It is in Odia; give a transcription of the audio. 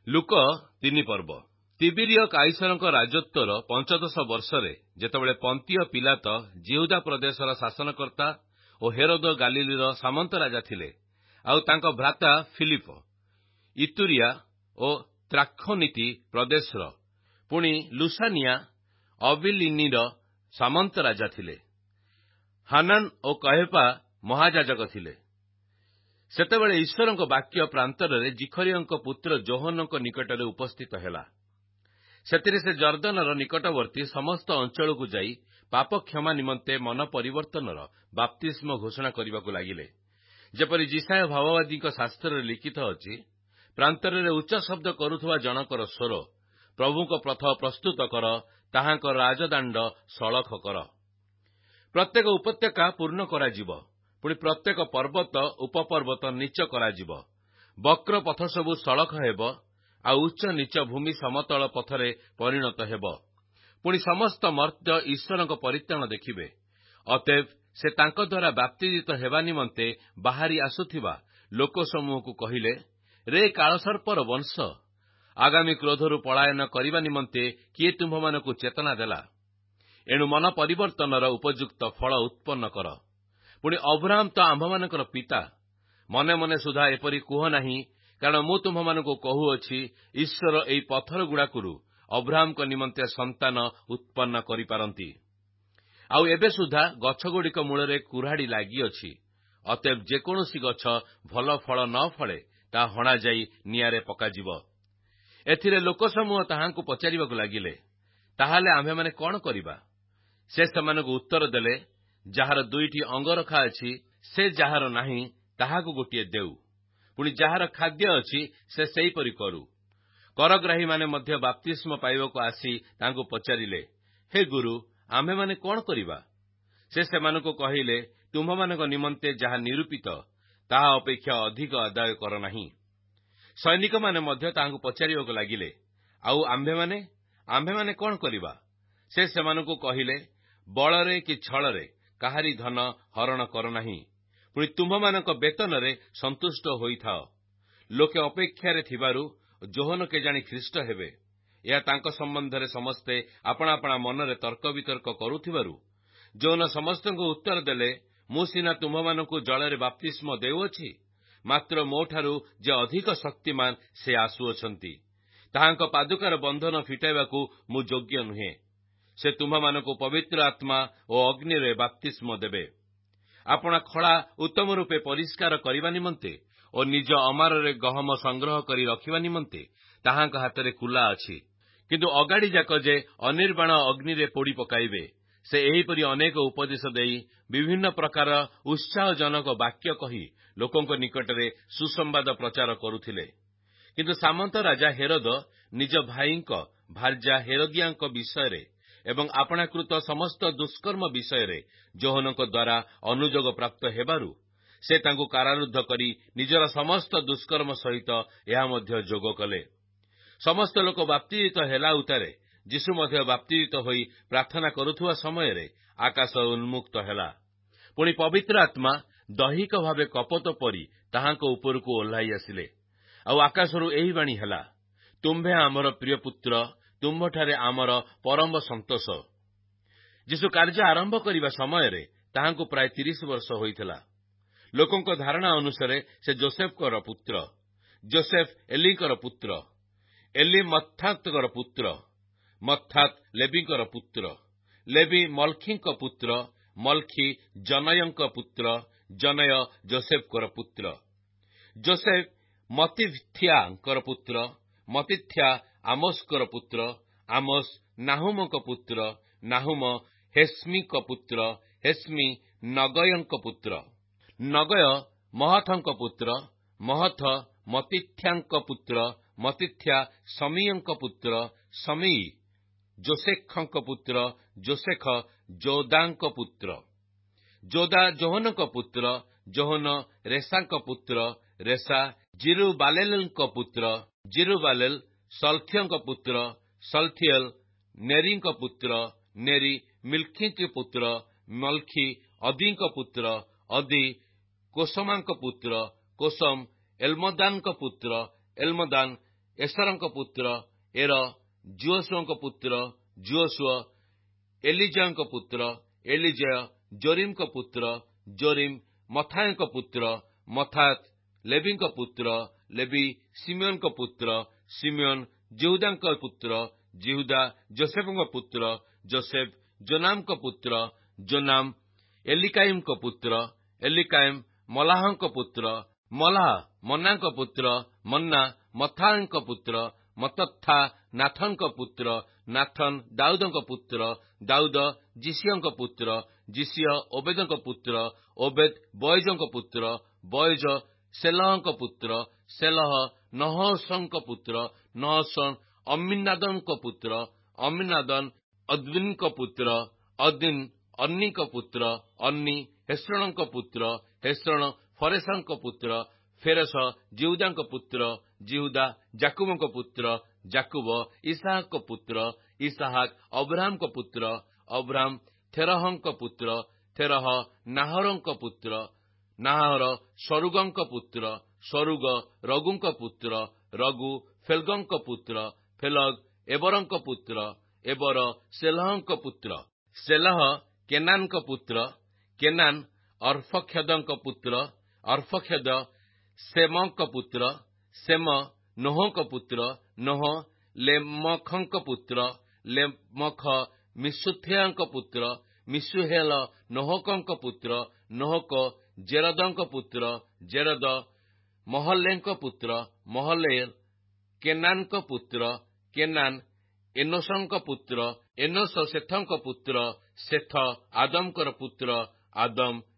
ଲୁକ 3 ପର୍ବ। ତିବିରିୟ କାଇସରଙ୍କ ରାଜତ୍ୱର 15 ବର୍ଷରେ ଯେତେବେଳେ ପନ୍ତିୟ ପିଲାତ ଜିହୁଦା ପ୍ରଦେଶର ଶାସନକର୍ତ୍ତା ଓ ହେରୋଦ ଗାଲିଲର ସାମନ୍ତ ରାଜା ଥିଲେ, ଆଉ ତାଙ୍କ ଭ୍ରାତା ଫିଲିପ ଇତୁରିଆ ଓ ତ୍ରାଖୋନିତି ପ୍ରଦେଶର, ପୁଣି ଲୁସାନିଆ ଅବିଲିନିର ସାମନ୍ତ ରାଜା ଥିଲେ। ହାନାନ ଓ କୟେଫା ମହାଯାଜକ ଥିଲେ। ସେତେବେଳେ ଈଶ୍ୱରଙ୍କ ବାକ୍ୟ ପ୍ରାନ୍ତରରେ ଜିଖରିୟଙ୍କ ପୁତ୍ର ଯୋହନଙ୍କ ନିକଟରେ ଉପସ୍ଥିତ ହେଲା। ସେଥିରେ ସେ ଜର୍ଦ୍ଦନର ନିକଟବର୍ତ୍ତୀ ସମସ୍ତ ଅଞ୍ଚଳକୁ ଯାଇ ପାପ କ୍ଷମା ନିମନ୍ତେ ମନ ପରିବର୍ତ୍ତନର ବାପ୍ତିସ୍ମ ଘୋଷଣା କରିବାକୁ ଲାଗିଲେ। ଯେପରି ଯିଶାୟ ଭାବବାଦୀଙ୍କ ଶାସ୍ତ୍ରରେ ଲିଖିତ ଅଛି, ପ୍ରାନ୍ତରରେ ଉଚ୍ଚ ଶବ୍ଦ କରୁଥିବା ଜଣକର ସ୍ୱର, ପ୍ରଭୁଙ୍କ ପଥ ପ୍ରସ୍ତୁତ କର, ତାହାଙ୍କ ରାଜଦାଣ୍ଡ ସଳଖ କର। ପ୍ରତ୍ୟେକ ଉପତ୍ୟକା ପୂର୍ଣ୍ଣ କରାଯିବ, ପୁଣି ପ୍ରତ୍ୟେକ ପର୍ବତ ଉପପର୍ବତ ନୀଚ କରାଯିବ। ବକ୍ର ପଥ ସବୁ ସଳଖ ହେବ, ଆଉ ଉଚ୍ଚ ନୀଚ ଭୂମି ସମତଳ ପଥରେ ପରିଣତ ହେବ। ପୁଣି ସମସ୍ତ ମର୍ତ୍ତ୍ୟ ଈଶ୍ୱରଙ୍କ ପରିତ୍ରାଣ ଦେଖିବେ। ଅତଏବ ସେ ତାଙ୍କ ଦ୍ୱାରା ବାପ୍ତିଜିତ ହେବା ନିମନ୍ତେ ବାହାରି ଆସୁଥିବା ଲୋକ ସମୂହକୁ କହିଲେ, ରେ କାଳସର୍ପର ବଂଶ, ଆଗାମୀ କ୍ରୋଧରୁ ପଳାୟନ କରିବା ନିମନ୍ତେ କିଏ ତୁମ୍ଭମାନଙ୍କୁ ଚେତନା ଦେଲା? ଏଣୁ ମନ ପରିବର୍ତ୍ତନର ଉପଯୁକ୍ତ ଫଳ ଉତ୍ପନ୍ନ କର। ପୁଣି ଅବ୍ରାହମ ତ ଆମ୍ଭମାନଙ୍କର ପିତା। ମନେ ମନେ ସୁଦ୍ଧା ଏପରି କୁହ ନାହିଁ, କାରଣ ମୁଁ ତୁମ୍ଭମାନଙ୍କୁ କହୁଅଛି, ଈଶ୍ୱର ଏହି ପଥର ଗୁଡାକରୁ ଅବ୍ରାହମଙ୍କ ନିମନ୍ତେ ସନ୍ତାନ ଉତ୍ପନ୍ନ କରିପାରନ୍ତି। ଆଉ ଏବେ ସୁଦ୍ଧା ଗଛଗୁଡ଼ିକ ମୂଳରେ କୁରାଢ଼ୀ ଲାଗିଅଛି। ଅତଏବ ଯେକୌଣସି ଗଛ ଭଲ ଫଳ ନ ଫଳେ, ତାହା ହଣାଯାଇ ନିଆଁରେ ପକାଯିବ। ଏଥିରେ ଲୋକସମୂହ ତାହାଙ୍କୁ ପଚାରିବାକୁ ଲାଗିଲେ, ତାହେଲେ ଆମ୍ଭେମାନେ କଣ କରିବା? ସେ ସେମାନଙ୍କୁ ଉତ୍ତର ଦେଲେ, ଯାହାର 2ଟି ଅଙ୍ଗରଖା ଅଛି, ସେ ଯାହାର ନାହିଁ ତାହାକୁ ଗୋଟିଏ ଦେଉ। ପୁଣି ଯାହାର ଖାଦ୍ୟ ଅଛି, ସେ ସେହିପରି କରୁ। କରଗ୍ରାହୀମାନେ ମଧ୍ୟ ବାପ୍ତିସ୍ମ ପାଇବାକୁ ଆସି ତାଙ୍କୁ ପଚାରିଲେ, ହେ ଗୁରୁ, ଆମ୍ଭେମାନେ କଣ କରିବା? ସେ ସେମାନଙ୍କୁ କହିଲେ, ତୁମ୍ଭମାନଙ୍କ ନିମନ୍ତେ ଯାହା ନିରୂପିତ, ତାହା ଅପେକ୍ଷା ଅଧିକ ଆଦାୟ କର ନାହିଁ। ସୈନିକମାନେ ମଧ୍ୟ ତାହାଙ୍କୁ ପଚାରିବାକୁ ଲାଗିଲେ, ଆଉ ଆମ୍ଭେମାନେ କଣ କରିବା? ସେ ସେମାନଙ୍କୁ କହିଲେ, ବଳରେ କି ଛଳରେ କାହାରି ଧନ ହରଣ କର ନାହିଁ। ପୁଣି ତୁମ୍ଭମାନଙ୍କ ବେତନରେ ସନ୍ତୁଷ୍ଟ ହୋଇଥାଅ। ଲୋକେ ଅପେକ୍ଷାରେ ଥିବାରୁ ଯୋହନ କେଜାଣି ଖ୍ରୀଷ୍ଟ ହେବେ, ଏହା ତାଙ୍କ ସମ୍ବନ୍ଧରେ ସମସ୍ତେ ଆପଣା ଆପଣା ମନରେ ତର୍କ ବିତର୍କ କରୁଥିବାରୁ ଯୋହନ ସମସ୍ତଙ୍କୁ ଉତ୍ତର ଦେଲେ, ମୁଁ ସିନା ତୁମ୍ଭମାନଙ୍କୁ ଜଳରେ ବାପ୍ତିସ୍ମ ଦେଉଅଛି, ମାତ୍ର ମୋଠାରୁ ଯେ ଅଧିକ ଶକ୍ତିମାନ ସେ ଆସୁଅଛନ୍ତି, ତାହାଙ୍କ ପାଦୁକାର ବନ୍ଧନ ଫିଟାଇବାକୁ ମୁଁ ଯୋଗ୍ୟ ନୁହେଁ। ସେ ତୁମ୍ଭମାନଙ୍କୁ ପବିତ୍ର ଆତ୍ମା ଓ ଅଗ୍ନିରେ ବାପ୍ତିସ୍ମ ଦେବେ। ଆପଣା ଖଳା ଉତ୍ତମ ରୂପେ ପରିଷ୍କାର କରିବା ନିମନ୍ତେ ଓ ନିଜ ଅମାରରେ ଗହମ ସଂଗ୍ରହ କରି ରଖିବା ନିମନ୍ତେ ତାହାଙ୍କ ହାତରେ କୁଲା ଅଛି। କିନ୍ତୁ ଅଗାଡ଼ିଯାକ ଯେ ଅନିର୍ବାଣ ଅଗ୍ନିରେ ପୋଡ଼ି ପକାଇବେ, ସେ ଏହିପରି ଅନେକ ଉପଦେଶ ଦେଇ ବିଭିନ୍ନ ପ୍ରକାର ଉତ୍ସାହଜନକ ବାକ୍ୟ କହି ଲୋକଙ୍କ ନିକଟରେ ସୁସମ୍ବାଦ ପ୍ରଚାର କରୁଥିଲେ। କିନ୍ତୁ ସାମନ୍ତ ରାଜା ହେରୋଦ ନିଜ ଭାଇଙ୍କ ଭାର୍ଯ୍ୟା ହେରୋଦିଆଙ୍କ ବିଷୟରେ ଏବଂ ଆପଣାକୃତ ସମସ୍ତ ଦୁଷ୍କର୍ମ ବିଷୟରେ ଯୋହନଙ୍କ ଦ୍ୱାରା ଅନୁଯୋଗ ପ୍ରାପ୍ତ ହେବାରୁ ସେ ତାଙ୍କୁ କାରାରୁଦ୍ଧ କରି ନିଜର ସମସ୍ତ ଦୁଷ୍କର୍ମ ସହିତ ଏହା ମଧ୍ୟ ଯୋଗ କଲେ। ସମସ୍ତ ଲୋକ ବାପ୍ତିଜିତ ହେଲା ଉତ୍ତାରେ ଯୀଶୁ ମଧ୍ୟ ବାପ୍ତିଜିତ ହୋଇ ପ୍ରାର୍ଥନା କରୁଥିବା ସମୟରେ ଆକାଶ ଉନ୍ମୁକ୍ତ ହେଲା। ପୁଣି ପବିତ୍ର ଆତ୍ମା ଦୈହିକ ଭାବେ କପୋତ ପରି ତାହାଙ୍କ ଉପରକୁ ଓହ୍ଲାଇ ଆସିଲେ। ଆଉ ଆକାଶରୁ ଏହି ବାଣୀ ହେଲା, ତୁମ୍ଭେ ଆମର ପ୍ରିୟ ପୁତ୍ର, ତୁମ୍ଭଠାରେ ଆମର ପରମ ସନ୍ତୋଷ। ଯୀଶୁ କାର୍ଯ୍ୟ ଆରମ୍ଭ କରିବା ସମୟରେ ତାହାଙ୍କୁ ପ୍ରାୟ 30 ବର୍ଷ ହୋଇଥିଲା। ଲୋକଙ୍କ ଧାରଣା ଅନୁସାରେ ସେ ଯୋସେଫଙ୍କର ପୁତ୍ର, ଯୋସେଫ ଏଲିଙ୍କର ପୁତ୍ର, ଏଲି ମତ୍ଥାତଙ୍କର ପୁତ୍ର, ମତ୍ଥାତ ଲେବିଙ୍କର ପୁତ୍ର, ଲେବି ମଲ୍ଖିଙ୍କ ପୁତ୍ର, ମଲ୍ଖି ଜନୟଙ୍କ ପୁତ୍ର, ଜନୟ ଯୋସେଫଙ୍କର ପୁତ୍ର, ଯୋସେଫ ମତିଥ୍ୟାଙ୍କର ପୁତ୍ର, ମତିଥ୍ୟା ଆମୋସଙ୍କର ପୁତ୍ର, ଆମୋସ ନାହୁମଙ୍କ ପୁତ୍ର, ନାହୁମ ହେସ୍ମିଙ୍କ ପୁତ୍ର, ହେସ୍ମି ନଗୟଙ୍କ ପୁତ୍ର, ନଗୟ ମହଥଙ୍କ ପୁତ୍ର, ମହଥ ମତିଥ୍ୟାଙ୍କ ପୁତ୍ର, ମତିଥ୍ୟା ସମୀୟଙ୍କ ପୁତ୍ର, ସମୀଇ ଯୋସେଖଙ୍କ ପୁତ୍ର, ଯୋସେଖ ଯୋଦାଙ୍କ ପୁତ୍ର, ଯୋଦା ଯୋହନଙ୍କ ପୁତ୍ର, ଯୋହନ ରେସାଙ୍କ ପୁତ୍ର, ରେସା ଜିରୁବାଲେଲଙ୍କ ପୁତ୍ର, ଜିରୁବାଲେଲ ସଲଥିୟଙ୍କ ପୁତ୍ର, ସଲଥିଏଲ ନେରୀଙ୍କ ପୁତ୍ର, ନେରୀ ମିଲ୍କିଙ୍କ ପୁତ୍ର, ମଲ୍ଖି ଅଦିଙ୍କ ପୁତ୍ର, ଅଦି କୋସମାଙ୍କ ପୁତ୍ର, କୋସମ ଏଲମଦାନଙ୍କ ପୁତ୍ର, ଏଲମଦାନ ଏସରଙ୍କ ପୁତ୍ର ଏର, ଜୁଅସୁଙ୍କ ପୁତ୍ର ଜୁଅସୁଅ, ଏଲିଜାଙ୍କ ପୁତ୍ର ଏଲିଜୟ, ଜୋରିମଙ୍କ ପୁତ୍ର ଜୋରିମ, ମଥାୟଙ୍କ ପୁତ୍ର ମଥାତ, ଲେବିଙ୍କ ପୁତ୍ର ଲେବି, ସିମିଓନଙ୍କ ପୁତ୍ର ସିମିଓନ, ଜିହୁଦାଙ୍କ ପୁତ୍ର ଜିହୁଦା, ଯୋସେଫଙ୍କ ପୁତ୍ର ଯୋସେଫ, ଜୋନାମଙ୍କ ପୁତ୍ର ଜୋନାମ, ଏଲିକାଇମଙ୍କ ପୁତ୍ର ଏଲିକାଇମ, ମଲାହଙ୍କ ପୁତ୍ର ମଲାହ, ମନ୍ନାଙ୍କ ପୁତ୍ର ମନ୍ନା, ମଥାଙ୍କ ପୁତ୍ର ମତଥା, ନାଥନଙ୍କ ପୁତ୍ର ନାଥନ, ଦାଉଦଙ୍କ ପୁତ୍ର ଦାଉଦ, ଜିସିୟଙ୍କ ପୁତ୍ର ଜିସିୟ, ଓବେଦଙ୍କ ପୁତ୍ର ଓବେଦ, ବୟଜଙ୍କ ପୁତ୍ର ବୟଜ, ସେଲହଙ୍କ ପୁତ୍ର ସେଲହ, ନହଶଙ୍କ ପୁତ୍ର ନହଶନ, ଅମ୍ମିନାଦନଙ୍କ ପୁତ୍ର ଅମ୍ମିନାଦନ, ଅଦ୍ବିନଙ୍କ ପୁତ୍ର ଅଦିନ, ଅନ୍ନିଙ୍କ ପୁତ୍ର ଅନ୍ନି, ହେସ୍ରୋଣଙ୍କ ପୁତ୍ର ହେସ୍ରୋଣ, ଫରେସଙ୍କ ପୁତ୍ର ଫେରସ, ଜିହୁଦାଙ୍କ ପୁତ୍ର ଜିହୁଦା, ଜାକୁବଙ୍କ ପୁତ୍ର ଜାକୁବ, ଇସାହାକଙ୍କ ପୁତ୍ର ଇସାହାକ, ଅବ୍ରାହମଙ୍କ ପୁତ୍ର ଅବ୍ରାହମ, ଥେରହଙ୍କ ପୁତ୍ର ଥେରହ, ନାହରଙ୍କ ପୁତ୍ର ନାହର, ସରୁଗଙ୍କ ପୁତ୍ର ସରୁଗ, ରଗୁଙ୍କ ପୁତ୍ର ରଗୁ, ଫେଲଗଙ୍କ ପୁତ୍ର ଫେଲଗ, ଏବରଙ୍କ ପୁତ୍ର ଏବର, ସେଲହଙ୍କ ପୁତ୍ର ସେଲହ, କେନାନଙ୍କ ପୁତ୍ର କେନାନ, ଅର୍ଫକ୍ଷଦଙ୍କ ପୁତ୍ର ଅର୍ଫକ୍ଷଦ, ସେମଙ୍କ ପୁତ୍ର ସେମ, ନୋହଙ୍କ ପୁତ୍ର ନୋହ, ଲେମଖଙ୍କ ପୁତ୍ର ଲେମଖ, ମିଶୁଥେୟଙ୍କ ପୁତ୍ର ମିଶୁହେଲ, ନୋହକଙ୍କ ପୁତ୍ର ନୋହକ, ଜେରଦଙ୍କ ପୁତ୍ର ଜେରଦ, ମହଲେଙ୍କ ପୁତ୍ର ମହଲେଲ, କେନାନଙ୍କ ପୁତ୍ର କେନାନ, ଏନୋସଙ୍କ ପୁତ୍ର ଏନୋସ, ସେଥଙ୍କ ପୁତ୍ର ସେଥ, ଆଦମଙ୍କର ପୁତ୍ର ଆଦମ,